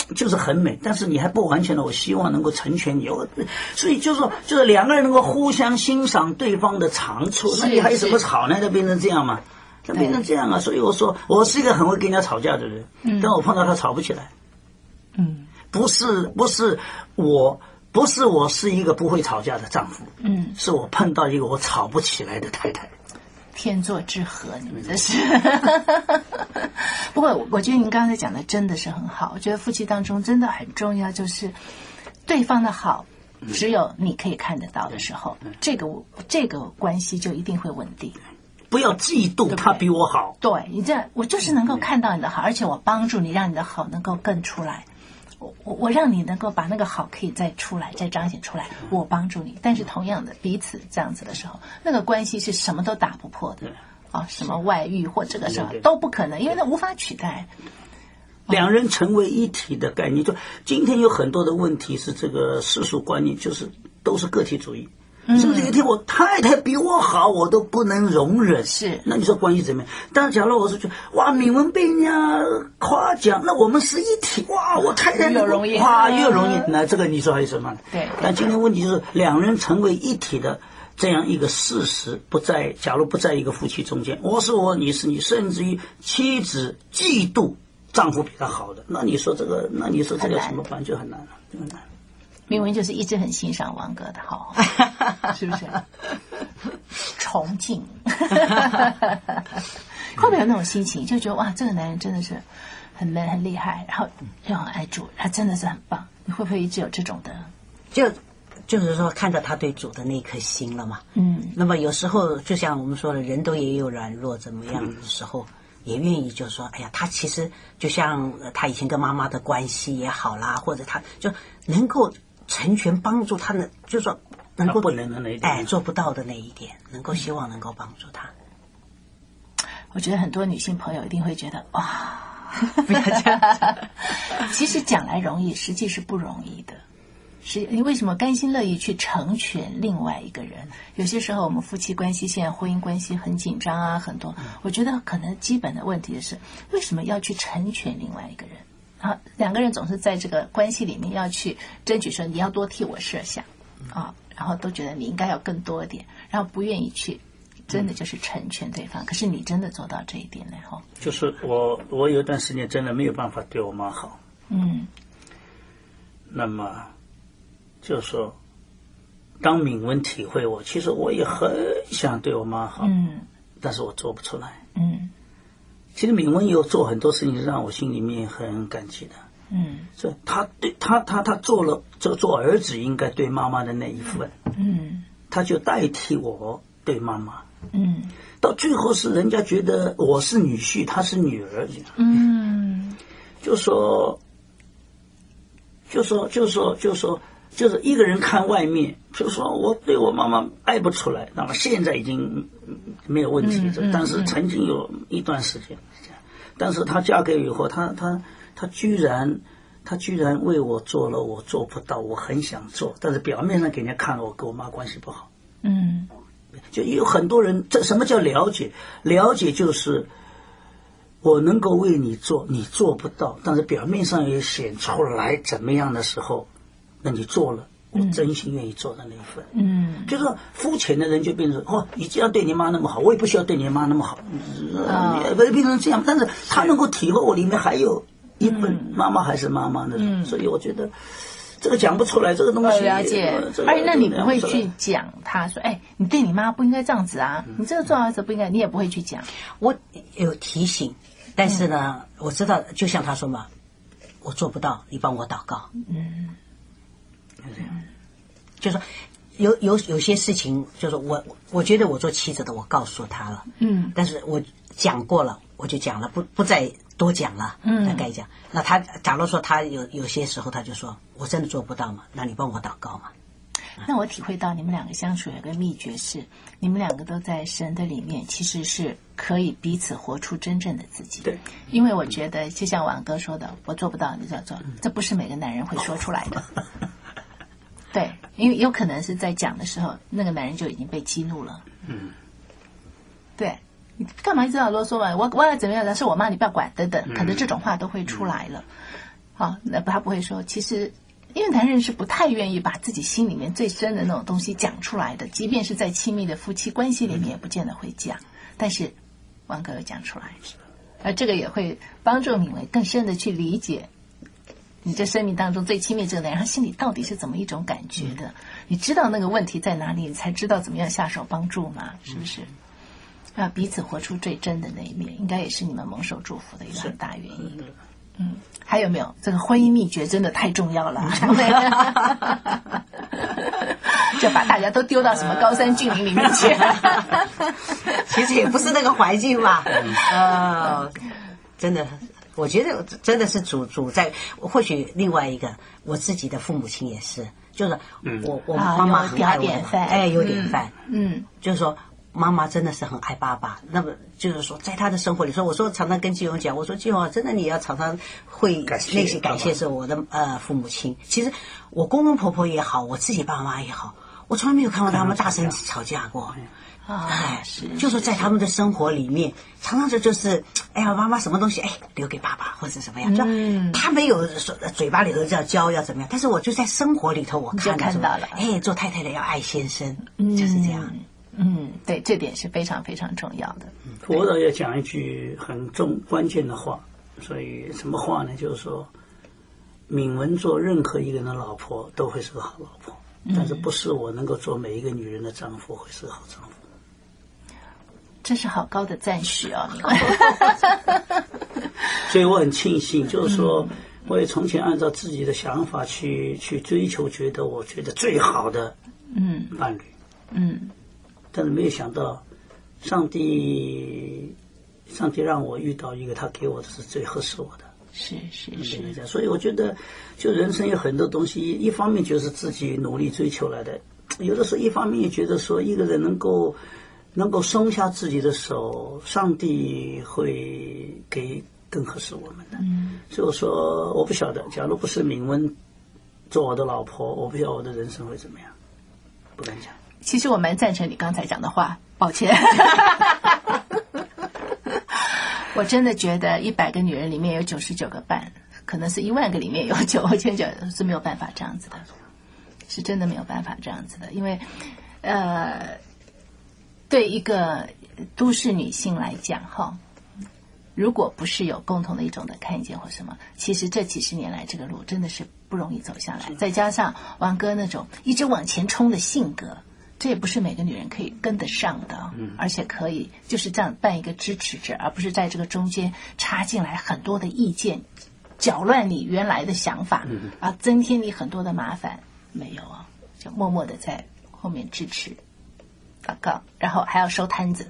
S2: 就是很美，但是你还不完全的，我希望能够成全你。我所以就是说，就是两个人能够互相欣赏对方的长处，那你还有什么吵呢？就变成这样嘛，就变成这样啊。所以我说，我是一个很会跟人家吵架的人，嗯、但我碰到他吵不起来。
S1: 嗯，
S2: 不是不是我。不是我是一个不会吵架的丈夫，嗯，是我碰到一个我吵不起来的太太。
S1: 天作之合，你们这是。不过，我觉得您刚才讲的真的是很好。我觉得夫妻当中真的很重要，就是对方的好，只有你可以看得到的时候，嗯、这个这个关系就一定会稳定。
S2: 不要嫉妒他比我好。
S1: 对，你这样，我就是能够看到你的好，而且我帮助你，让你的好能够更出来。我我让你能够把那个好可以再出来，再彰显出来，我帮助你。但是同样的，彼此这样子的时候，那个关系是什么都打不破的啊！什么外遇或这个什么都不可能，因为那无法取代。
S2: 两人成为一体的概念，就今天有很多的问题是这个世俗观念，就是都是个体主义。是不是有一天我太太比我好，我都不能容忍？
S1: 是，
S2: 那你说关系怎么样？但是假如我是觉得哇，敏文被人家夸奖，那我们是一体，哇，我太太
S1: 越容易，
S2: 哇，越容易。那这个你说还有什么？
S1: 对。
S2: 但今天问题就是两人成为一体的这样一个事实不在，假如不在一个夫妻中间，我是我，你是你，甚至于妻子嫉妒丈夫比她好的，那你说这个，那你说这个怎么办？就很难了，就很难。
S1: 明文就是一直很欣赏王哥的好，是不是？崇敬，会不会有那种心情，就觉得哇，这个男人真的是很 man 很厉害，然后又很爱主，他真的是很棒。你会不会一直有这种的？
S3: 就就是说，看到他对主的那颗心了嘛。
S1: 嗯。
S3: 那么有时候，就像我们说的，人都也有软弱，怎么样的时候，也愿意就说，哎呀，他其实就像他以前跟妈妈的关系也好啦，或者他就能够成全帮助他呢，就是说能够
S2: 不能的那一点，
S3: 哎，做不到的那一点，能够希望能够帮助他。
S1: 我觉得很多女性朋友一定会觉得哇，
S3: 不要这样。
S1: 其实讲来容易，实际是不容易的。是你为什么甘心乐意去成全另外一个人？有些时候我们夫妻关系现在婚姻关系很紧张啊，很多。我觉得可能基本的问题是，为什么要去成全另外一个人？啊，两个人总是在这个关系里面要去争取说你要多替我设想啊，然后都觉得你应该要更多一点，然后不愿意去真的就是成全对方。可是你真的做到这一点了哈？
S2: 就是我我有一段时间真的没有办法对我妈好，
S1: 嗯，
S2: 那么就是说，当敏文体会我，其实我也很想对我妈好，
S1: 嗯，
S2: 但是我做不出来，
S1: 嗯。
S2: 其实敏文有做很多事情让我心里面很感激的，
S1: 嗯，
S2: 所以他对他他他做了这个做儿子应该对妈妈的那一份，
S1: 嗯，
S2: 他就代替我对妈妈，
S1: 嗯，
S2: 到最后是人家觉得我是女婿，他是女儿，
S1: 嗯，
S2: 就说，就说就说就说就是一个人看外面，就说我对我妈妈爱不出来，那么现在已经没有问题，
S1: 嗯嗯、
S2: 但是曾经有一段时间，但是她嫁给我以后，她她她居然她居然为我做了我做不到，我很想做，但是表面上给人家看了我跟我妈关系不好，
S1: 嗯，
S2: 就有很多人，这什么叫了解？了解就是我能够为你做，你做不到，但是表面上也显出来怎么样的时候，那你做了，我真心愿意做的那一份。嗯，就是说肤浅的人就变成哦，你既然对你妈那么好，我也不需要对你妈那么好，呃哦、变成这样。但是他能够体会我里面还有一份妈妈还是妈妈的，嗯、所以我觉得这个讲不出来，这个东西。
S1: 了解。
S2: 呃这个、
S1: 而且那你不会去讲他说，哎，你对你妈不应该这样子啊，嗯、你这个做儿子不应该，你也不会去讲。
S3: 我有提醒。但是呢，嗯、我知道，就像他说嘛，我做不到，你帮我祷告。嗯，就是说有有有些事情，就是我我觉得我做妻子的，我告诉他了。嗯，但是我讲过了，我就讲了，不不再多讲了。嗯，大概讲。那他假如说他有有些时候他就说我真的做不到嘛，那你帮我祷告嘛。
S1: 那我体会到你们两个相处有个秘诀是，你们两个都在神的里面，其实是可以彼此活出真正的自己。
S2: 对，
S1: 因为我觉得就像婉哥说的，我做不到，你就要做，这不是每个男人会说出来的。对，因为有可能是在讲的时候，那个男人就已经被激怒了。嗯，对，你干嘛一直要啰嗦嘛？我我要怎么样的？是我妈，你不要管，等等，可能这种话都会出来了。 好，那他不会说，其实因为男人是不太愿意把自己心里面最深的那种东西讲出来的，即便是在亲密的夫妻关系里面，也不见得会讲。但是王哥有讲出来，而这个也会帮助敏维更深的去理解你这生命当中最亲密这个男人，他心里到底是怎么一种感觉的？你知道那个问题在哪里，你才知道怎么样下手帮助嘛，是不是？啊，彼此活出最真的那一面，应该也是你们蒙受祝福的一个很大原因。嗯，还有没有这个婚姻秘诀真的太重要了，就把大家都丢到什么高山峻岭里面去？
S3: 其实也不是那个环境嘛，呃，真的。我觉得真的是主主在，或许另外一个我自己的父母亲也是，就是我我妈妈很爱我的，哎，有典范，嗯，就是说妈妈真的是很爱爸爸。那么就是说，在他的生活里，说我说常常跟季荣讲，我说季荣真的你要常常会那些感谢是我的呃父母亲。其实我公公婆婆也好，我自己爸妈也好，我从来没有看过他们大声吵架过。
S1: 啊，是，
S3: 就是在他们的生活里面，常常就就是，哎呀，妈妈什么东西，哎，留给爸爸或者怎么样，就、嗯、他没有说嘴巴里头要教要怎么样，但是我就在生活里头我看到
S1: 看到了，
S3: 哎，做太太的要爱先生，嗯、就是这样。
S1: 嗯，对，这点是非常非常重要的。
S2: 佛陀也讲一句很重关键的话，所以什么话呢？就是说，敏文做任何一个人的老婆都会是个好老婆，但是不是我能够做每一个女人的丈夫会是个好丈夫。
S1: 这是好高的赞许哦！
S2: 所以我很庆幸，就是说，我也从前按照自己的想法去去追求，觉得我觉得最好的嗯伴侣，嗯，但是没有想到，上帝，上帝让我遇到一个他给我的是最合适我的，
S1: 是是是。
S2: 所以我觉得，就人生有很多东西，一方面就是自己努力追求来的，有的时候一方面也觉得说一个人能够。能够松下自己的手，上帝会给更合适我们的。嗯，所以我说，我不晓得，假如不是敏文做我的老婆，我不晓得我的人生会怎么样，不敢讲。
S1: 其实我蛮赞成你刚才讲的话，抱歉。我真的觉得一百个女人里面有九十九个半，可能是一万个里面有九千九是没有办法这样子的，是真的没有办法这样子的，因为，呃。对一个都市女性来讲，哈，如果不是有共同的一种的看见或什么，其实这几十年来这个路真的是不容易走下来。再加上王哥那种一直往前冲的性格，这也不是每个女人可以跟得上的，而且可以就是这样扮一个支持者，而不是在这个中间插进来很多的意见，搅乱你原来的想法，啊，增添你很多的麻烦。没有啊，就默默的在后面支持。祷告，然后还要收摊子。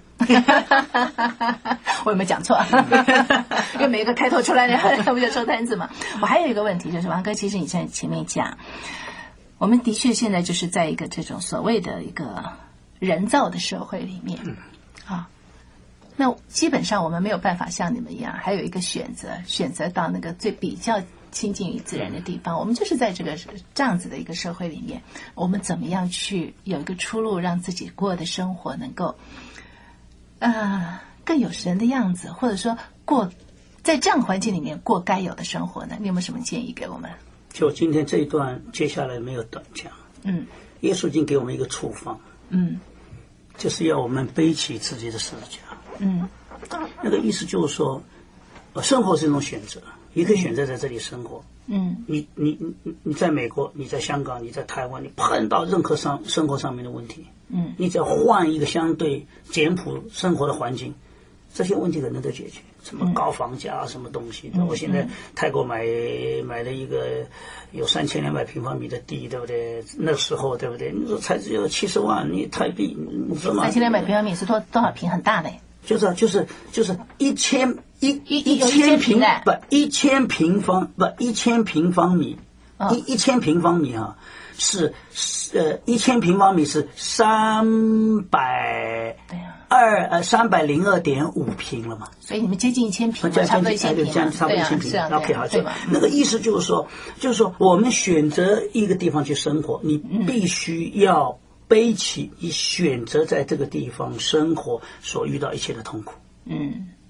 S1: 我有没有讲错？因为每一个开头出来的不就收摊子嘛。我还有一个问题就是，王哥，其实你在前面讲，我们的确现在就是在一个这种所谓的一个人造的社会里面啊。那基本上我们没有办法像你们一样，还有一个选择，选择到那个最比较亲近于自然的地方。我们就是在这个这样子的一个社会里面，我们怎么样去有一个出路，让自己过的生活能够呃更有神的样子，或者说过在这样环境里面过该有的生活呢？你有没有什么建议给我们？
S2: 就今天这一段接下来没有短讲，嗯，耶稣已经给我们一个处方，嗯，就是要我们背起自己的十字架，嗯，那个意思就是说，呃，生活是一种选择。你可以选择在这里生活，嗯，你你你你在美国，你在香港，你在台湾，你碰到任何上生活上面的问题，嗯，你只要换一个相对简朴生活的环境，这些问题可能都解决。什么高房价啊，什么东西？嗯、我现在泰国买买了一个有三千两百平方米的地，对不对？那时候对不对？你说才只有七十万，你泰币，你知道吗？
S1: 三千两百平方米是多多少平？很大的。
S2: 就是就是就是一千一一一千平不一千平方不一千平方米，一一千平方米啊，是呃一千平方米是三百二呃三百零二点五平了嘛？
S1: 所以你们接近一千平，差不多一千平，
S2: 差不多一千平。OK 好，就那个意思就是说，就是说我们选择一个地方去生活，你必须要背起你选择在这个地方生活所遇到一切的痛苦。嗯，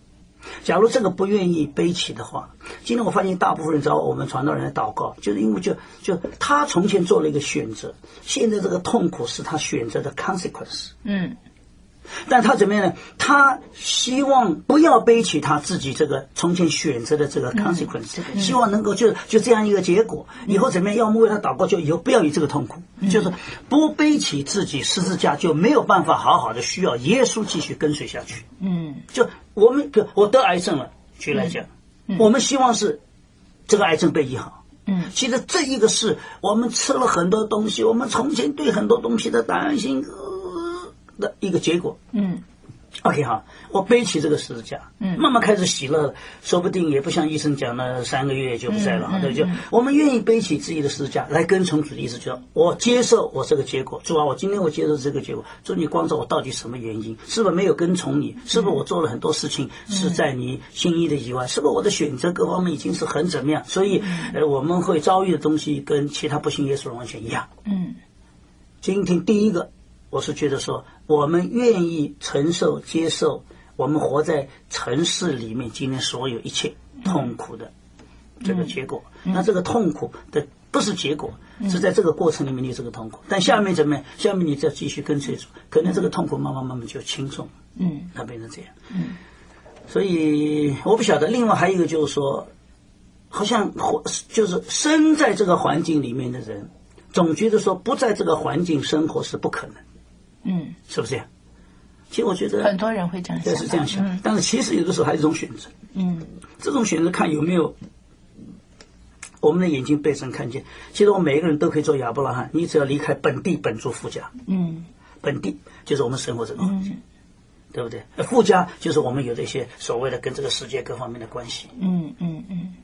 S2: 假如这个不愿意背起的话，今天我发现大部分人找我们传道人来祷告，就是因为就就他从前做了一个选择，现在这个痛苦是他选择的 consequence。
S1: 嗯。
S2: 但他怎么样呢？他希望不要背起他自己这个从前选择的这个 consequence，、嗯、希望能够就就这样一个结果。以后怎么样？要么为他祷告，就以后不要有这个痛苦，嗯、就是不背起自己十字架，就没有办法好好的需要耶稣继续跟随下去。嗯，就我们我得癌症了，举例来讲、嗯嗯，我们希望是这个癌症被医好。嗯，其实这一个是我们吃了很多东西，我们从前对很多东西的担心。的一个结果，嗯 ，OK 哈，我背起这个十字架，嗯，慢慢开始喜乐了，说不定也不像医生讲的三个月就不在了，嗯、对，就我们愿意背起自己的十字架来跟从主的意思，就我接受我这个结果，主啊，我今天我接受这个结果，主你光照我到底什么原因，是不是没有跟从你，是不是我做了很多事情是在你心意的以外，是不是我的选择各方面已经是很怎么样，所以呃我们会遭遇的东西跟其他不信耶稣人完全一样，嗯，今天第一个。我是觉得说，我们愿意承受、接受我们活在城市里面今天所有一切痛苦的这个结果。嗯、那这个痛苦的不是结果，嗯、是在这个过程里面你这个痛苦。但下面怎么样？下面你再继续跟随主，可能这个痛苦慢慢慢慢就轻松。嗯，它变成这样。嗯，所以我不晓得。另外还有一个就是说，好像就是生在这个环境里面的人，总觉得说不在这个环境生活是不可能。嗯，是不是这样？其实我觉得
S1: 很多人会这样想，
S2: 是这样想。嗯、但是其实有的时候还是一种选择。嗯，这种选择看有没有我们的眼睛被神看见。其实我们每一个人都可以做亚伯拉罕，你只要离开本地本族父家。嗯，本地就是我们生活这个环境，嗯、对不对？父家就是我们有的一些所谓的跟这个世界各方面的关系。嗯嗯嗯。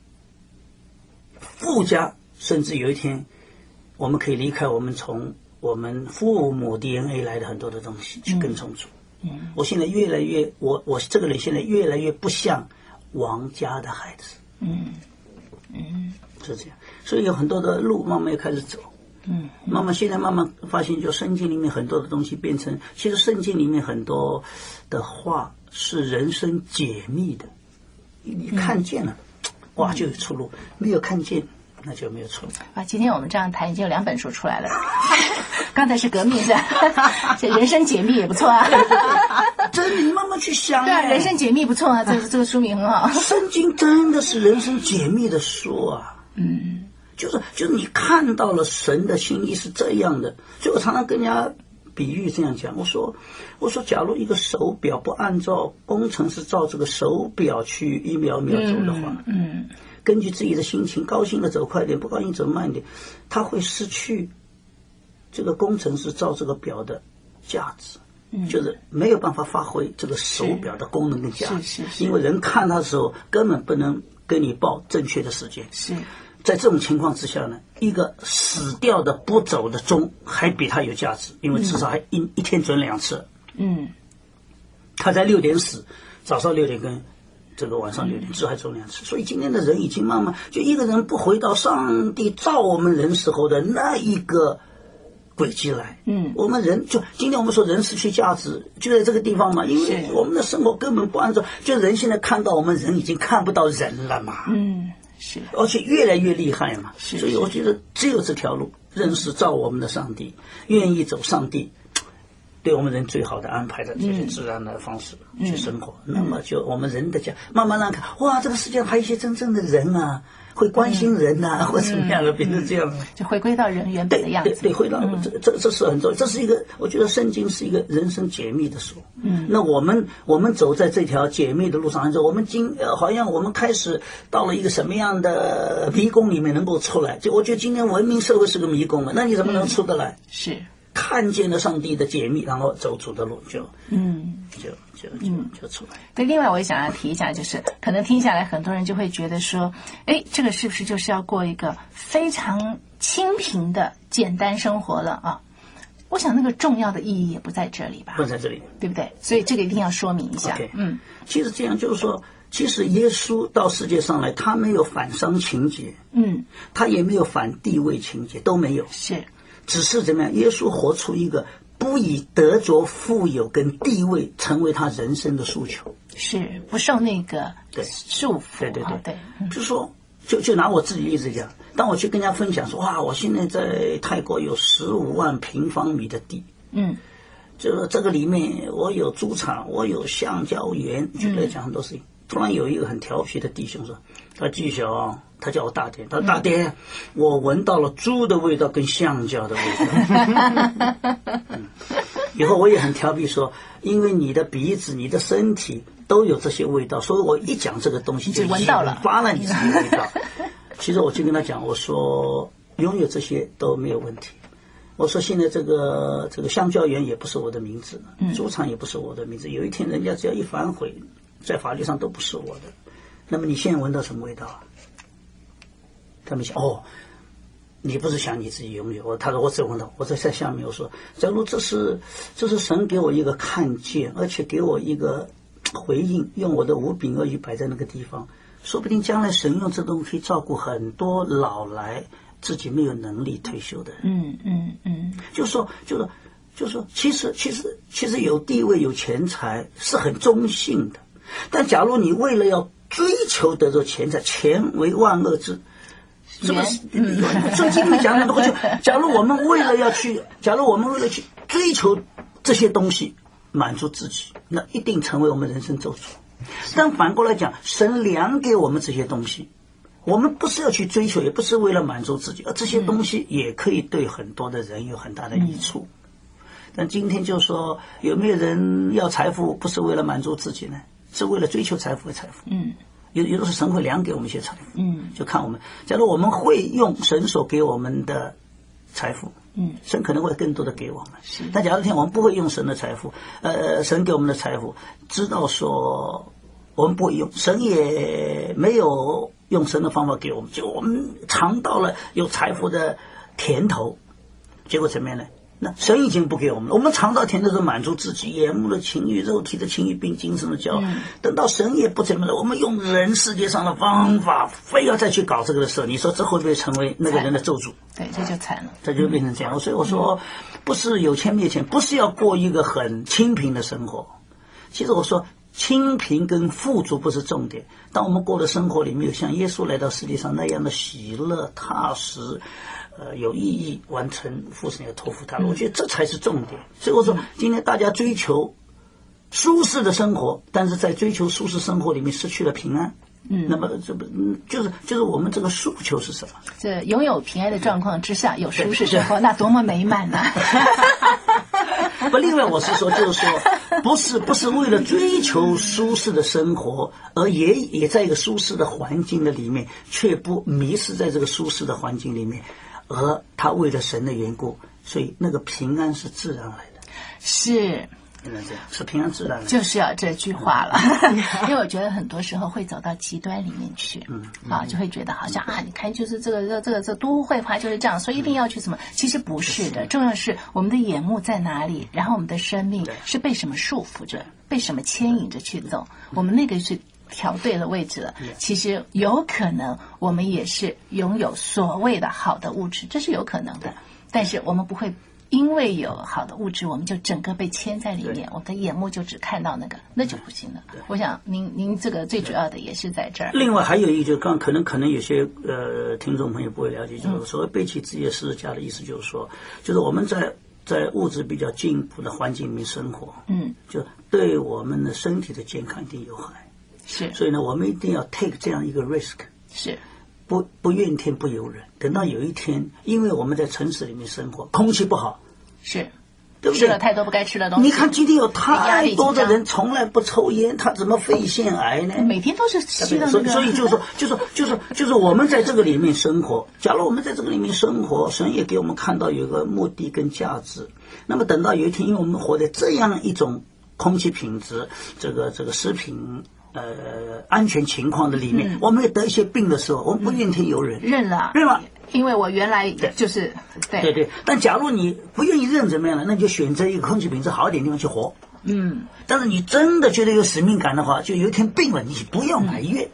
S2: 父家甚至有一天我们可以离开我们从。我们父母 D N A 来的很多的东西去跟从主。嗯，嗯我现在越来越，我我这个人现在越来越不像王家的孩子。嗯嗯，是这样。所以有很多的路慢慢要开始走。嗯，慢慢现在慢慢发现，就圣经里面很多的东西变成，其实圣经里面很多的话是人生解密的。你看见了，嗯、哇，就有出路；没有看见。那就没有错
S1: 啊！今天我们这样谈，已经有两本书出来了。刚才是革命是吧？这人生解密也不错啊。
S2: 真的，你慢慢去想。
S1: 对啊，人生解密不错啊，这个这个书名很好。
S2: 圣经真的是人生解密的书啊。嗯，就是就是你看到了神的心意是这样的，所以我常常跟人家比喻这样讲，我说我说，假如一个手表不按照工程师照这个手表去一秒一秒走的话，嗯。嗯根据自己的心情，高兴的走快点，不高兴走慢点，他会失去这个工程师照这个表的价值，嗯、就是没有办法发挥这个手表的功能跟价值。是是是因为人看他的时候，根本不能跟你报正确的时间。是，在这种情况之下呢，一个死掉的不走的钟还比他有价值，因为至少还一、嗯、一天准两次。嗯，他在六点死，早上六点跟。这个晚上六点，至少还走两次，所以今天的人已经慢慢就一个人不回到上帝造我们人时候的那一个轨迹来。嗯，我们人就今天我们说人失去价值，就在这个地方嘛，因为我们的生活根本不按照，就人现在看到我们人已经看不到人了嘛。嗯，是，而且越来越厉害嘛。是，所以我觉得只有这条路，认识造我们的上帝，愿意走上帝。对我们人最好的安排的这些自然的方式去生活，嗯、那么就我们人的家慢慢让看，哇，这个世界上还有一些真正的人啊，会关心人呐、啊，嗯、或怎么样的，变成这样，
S1: 就回归到人原本的样子。
S2: 对对对，回到、嗯、这这这是很重要，这是一个，我觉得圣经是一个人生解密的书。嗯，那我们我们走在这条解密的路上，我们今呃好像我们开始到了一个什么样的迷宫里面能够出来？就我觉得今天文明社会是个迷宫了，那你怎么能出得来？嗯、是。看见了上帝的解密，然后走主的路，就嗯，就就就就出来。
S1: 对，另外我也想要提一下，就是可能听下来，很多人就会觉得说，哎，这个是不是就是要过一个非常清贫的简单生活了啊？我想那个重要的意义也不在这里吧？
S2: 不在这里，
S1: 对不对？所以这个一定要说明一下。
S2: Okay. 嗯，其实这样就是说，其实耶稣到世界上来，他没有反商情节，嗯，他也没有反地位情节，都没有。
S1: 是。
S2: 只是怎么样？耶稣活出一个不以得着富有跟地位成为他人生的诉求，
S1: 是不受那个
S2: 对
S1: 束缚。
S2: 对对对
S1: 对，
S2: 就是说，就就拿我自己例子讲，当我去跟人家分享说，哇，我现在在泰国有十五万平方米的地，
S1: 嗯，
S2: 这个这个里面我有猪场，我有橡胶园，就在讲很多事情。嗯、突然有一个很调皮的弟兄说，他记小啊。他叫我大爹，他说大爹、嗯，我闻到了猪的味道跟橡胶的味道。嗯、以后我也很调皮说，因为你的鼻子、你的身体都有这些味道，所以我一讲这个东西就
S1: 闻到了，
S2: 发了你这个味道。其实我就跟他讲，我说拥有这些都没有问题。我说现在这个这个橡胶园也不是我的名字，猪场也不是我的名字，有一天人家只要一反悔，在法律上都不是我的。那么你现在闻到什么味道啊？他们想哦，你不是想你自己拥有？他说我只闻到，我在在下面我说，假如这是这是神给我一个看见，而且给我一个回应，用我的五饼二鱼摆在那个地方，说不定将来神用这东西可以照顾很多老来自己没有能力退休的人。
S1: 嗯嗯嗯，
S2: 就是说，就是就是说，其实其实其实有地位有钱财是很中性的，但假如你为了要追求得着钱财，钱为万恶之。这个圣经里讲的东西，假如我们为了要去，假如我们为了去追求这些东西，满足自己，那一定成为我们人生咒诅。但反过来讲，神量给我们这些东西，我们不是要去追求，也不是为了满足自己，而这些东西也可以对很多的人有很大的益处。但今天就说，有没有人要财富不是为了满足自己呢？是为了追求财富和财富。嗯。有有的是神会量给我们一些财富，嗯，就看我们。假如我们会用神所给我们的财富，嗯，神可能会更多的给我们。是，但假如天我们不会用神的财富，呃，神给我们的财富，知道说我们不会用，神也没有用神的方法给我们，就我们尝到了有财富的甜头，结果怎么样呢？那神已经不给我们了，我们尝到甜的时候满足自己，眼目的情欲、肉体的情欲并精神的骄傲、嗯、等到神也不怎么了，我们用人世界上的方法非要再去搞这个的时候，你说这会不会成为那个人的咒诅？
S1: 对，这就惨了，
S2: 这就变成这样、嗯、所以我说不是有钱没钱，不是要过一个很清贫的生活，其实我说清贫跟富足不是重点，当我们过的生活里面有像耶稣来到世界上那样的喜乐踏实呃，有意义，完成父神要托付他，我觉得这才是重点。所以我说，今天大家追求舒适的生活，但是在追求舒适生活里面失去了平安。嗯，那么这不就是就是我们这个诉求是什么？
S1: 这拥有平安的状况之下有舒适生活，那多么美满呢、啊？
S2: 不，另外我是说，就是说，不是不是为了追求舒适的生活，而也也在一个舒适的环境的里面，却不迷失在这个舒适的环境里面。而他为了神的缘故，所以那个平安是自然来的。
S1: 是，
S2: 是平安自然来的。
S1: 就是要这句话了，因为我觉得很多时候会走到极端里面去，嗯，啊，就会觉得好像啊，你看就是这个这这个这都会化就是这样，所以一定要去什么？其实不是的，重要是我们的眼目在哪里，然后我们的生命是被什么束缚着，被什么牵引着去走，我们那个是。调对了位置了，其实有可能我们也是拥有所谓的好的物质，这是有可能的，但是我们不会因为有好的物质我们就整个被牵在里面，我们的眼目就只看到那个，那就不行了。我想您您这个最主要的也是在这儿。
S2: 另外还有一个，就刚可能可能有些呃听众朋友不会了解，就是所谓背弃自己的十字架的意思，就是说，就是我们在在物质比较进步的环境里面生活，嗯，就对我们的身体的健康一定有害。
S1: 是，
S2: 所以呢，我们一定要 take 这样一个 risk，
S1: 是，
S2: 不不怨天不尤人。等到有一天，因为我们在城市里面生活，空气不好，
S1: 是，
S2: 对不对？
S1: 吃了太多不该吃的东西。
S2: 你看今天有太多的人从来不抽烟，他怎么肺腺癌呢？
S1: 每天都是吸的、那个。
S2: 所以就是说，就是就是就是我们在这个里面生活。假如我们在这个里面生活，神也给我们看到有一个目的跟价值。那么等到有一天，因为我们活在这样一种空气品质，这个这个食品。呃，安全情况的里面，嗯、我们得一些病的时候，我们不怨天尤人，
S1: 嗯、认了，
S2: 认了，
S1: 因为我原来就是
S2: 对对对。但假如你不愿意认，怎么样呢？那你就选择一个空气品质好一点的地方去活。嗯。但是你真的觉得有使命感的话，就有一天病了，你不要埋怨。
S1: 嗯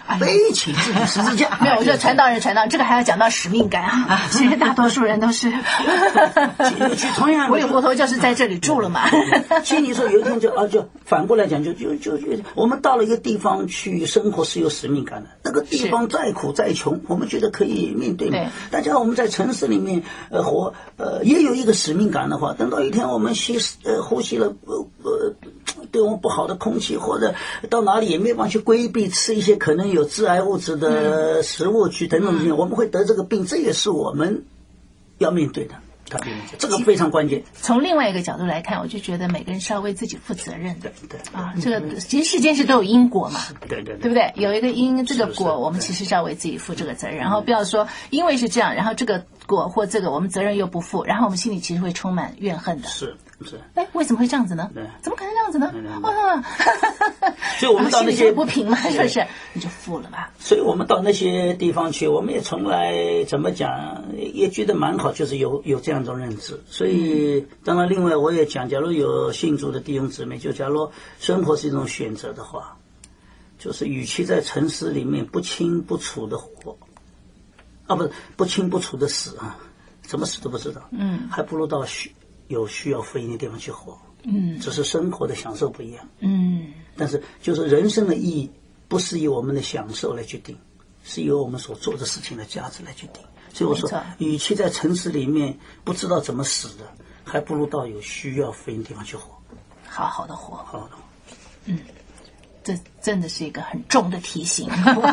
S2: 背起自己十字架。
S1: 没有，我说传道人，传道人，这个还要讲到使命感啊。其实大多数人都是，
S2: 同样，
S1: 我有活头就是在这里住了嘛。
S2: 其实你说有一天就啊，就反过来讲，就就就就我们到了一个地方去生活是有使命感的。那个地方再苦再穷，我们觉得可以面对嘛。大家我们在城市里面呃活呃也有一个使命感的话，等到一天我们吸呃呼吸了呃呃对我们不好的空气，或者到哪里也没办法去规避吃一些可能有致癌物质的食物去等等等，我们会得这个病，这也是我们要面对的。这个非常关键。
S1: 从另外一个角度来看，我就觉得每个人是要为自己负责任的。
S2: 对对
S1: 啊，这个其实世间是都有因果嘛。
S2: 对对
S1: 对不对？有一个因，这个果，我们其实是要为自己负这个责任。然后不要说因为是这样，然后这个果或这个我们责任又不负，然后我们心里其实会充满怨恨的。
S2: 是是。
S1: 哎，为什么会这样子呢？怎么可能这样子呢？啊，
S2: 所以我们到那些
S1: 不平嘛，是不是？你就负了吧。
S2: 所以我们到那些地方去，我们也从来怎么讲，也觉得蛮好，就是有有这样一种认知。所以当然，另外我也讲，假如有信主的弟兄姊妹，就假如生活是一种选择的话，就是与其在城市里面不清不楚的活，啊，不是不清不楚的死啊，什么死都不知道，嗯，还不如到需有需要福音的地方去活，嗯，只是生活的享受不一样，嗯，但是就是人生的意义不是由我们的享受来决定，是由我们所做的事情的价值来决定。所以我说，与其在城市里面不知道怎么死的，还不如到有需要福音的地方去活，
S1: 好好的活，
S2: 好好的活。
S1: 嗯，这真的是一个很重的提醒。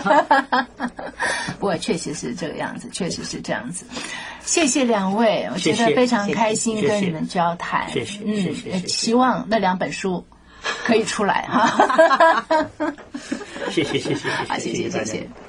S1: 不过确实是这个样子，确实是这样子。谢谢两位，我觉得非常开心跟你们交谈。
S2: 谢谢，
S1: 嗯，
S2: 谢谢，
S1: 希望那两本书可以出来哈。
S2: 谢谢，谢谢，谢谢，
S1: 好，谢谢，谢谢。